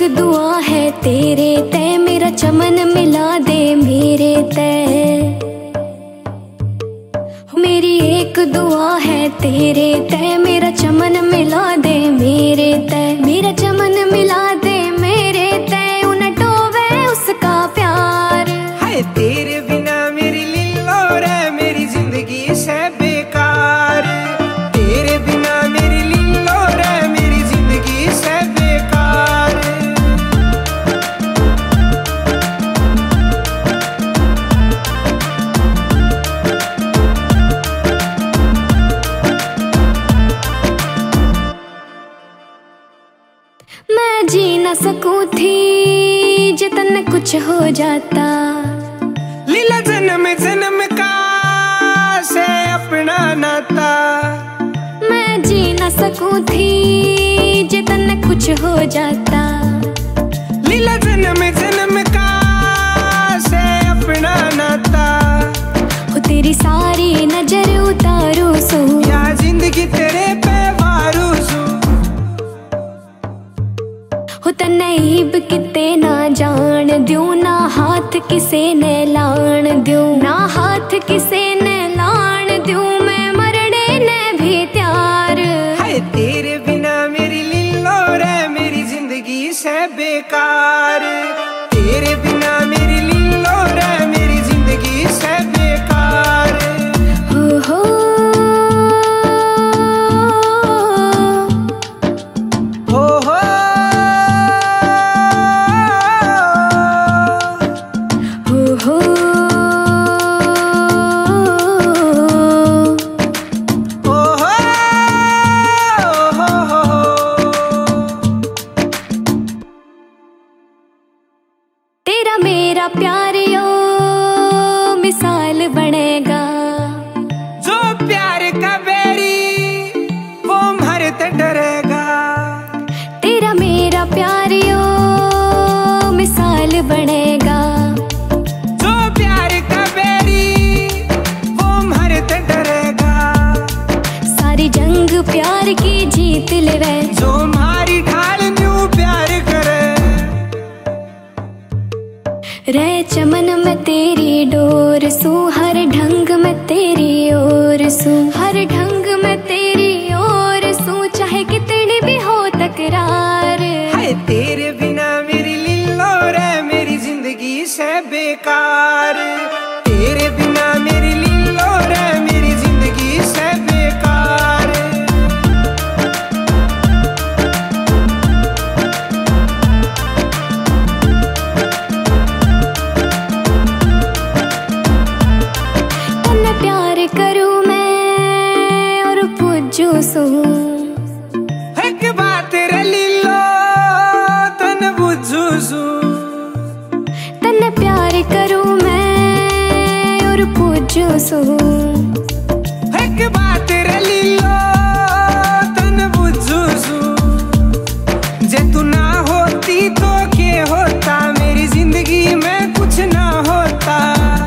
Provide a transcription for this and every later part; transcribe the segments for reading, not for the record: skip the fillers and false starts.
दुआ है तेरे ते, मेरा चमन मिला दे मेरे ते। मेरी एक दुआ है तेरे ते, मेरा चमन मिला दे मेरे ते। मेरा चमन मिला दे मेरे ते, उन टोवे उसका प्यार। हाय तेरे बिना मेरी लीलो रे, मेरी जिंदगी से बेकार। तेरे बिना मेरी लीलो रे, मेरी जिंदगी से बेकार। मैं जी न सकूं थी जितने कुछ हो जाता। लीला जन्म जन्म का से अपना नाता। मैं जी न सकूं थी जितने कुछ हो जाता। लीला जन्म जन्म का से अपना नाता। हो तेरी सारी नजर उतारू सू, या जिंदगी तेरे पे वारू सू। हो तनईब किते ना जान द्यूं, ना हाथ किसे ने लाण द्यूं। ना हाथ किसे ने लाण द्यूं, मैं मरने ने भी तैयार। हाय तेरे बिना मेरी लीलो रे, मेरी जिंदगी से बेकार। तेरे बिना मेरी लीलो रे, मेरी जिंदगी से बेकार। हो तेरा मेरा प्यार यो मिसाल बनेगा। जो प्यार का बैरी वो मरते डरेगा। तेरा मेरा प्यार यो मिसाल बनेगा। जो प्यार का बैरी वो मरते डरेगा। सारी जंग प्यार की जीत लेवे, जो मारी ढाल न्यू प्यार करे। रे चमन में तेरी डोर सू, हर ढंग में तेरी ओर सू। हर ढंग में तेरी ओर सू, चाहे कितनी भी हो तकरार। हाय तेरे बिना मेरी लीलो रे, मेरी जिंदगी से बेकार। तेरे बिना मेरी लीलो रे, मेरी जिंदगी से बेकार। तन्ने प्यार करूं मैं और पूजू सू। एक बात रे लीलो तन बुझू सू। तन्ने प्यार करूं मैं और पूजू सू। एक बात रे लीलो तन बुझू सू। जे तू ना होती तो क्या होता, मेरी जिंदगी में कुछ ना होता।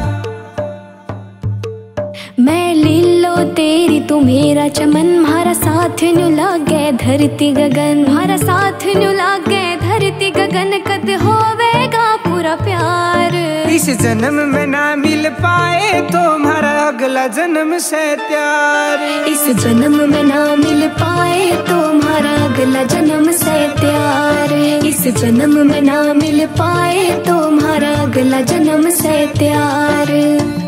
मैं लीलो तेरी तू मेरा चमन, म्हारा साथ न्यू लागे धरती गगन। म्हारा साथ न्यू लागे धरती गगन, कद होवेगा पूरा प्यार। इस जन्म में ना मिल पाए तो हमारा अगला जन्म से त्यार। इस जन्म में ना मिल पाए तो हमारा अगला जन्म से त्यार। इस जन्म में ना मिल पाए तो हमारा अगला जन्म से त्यार।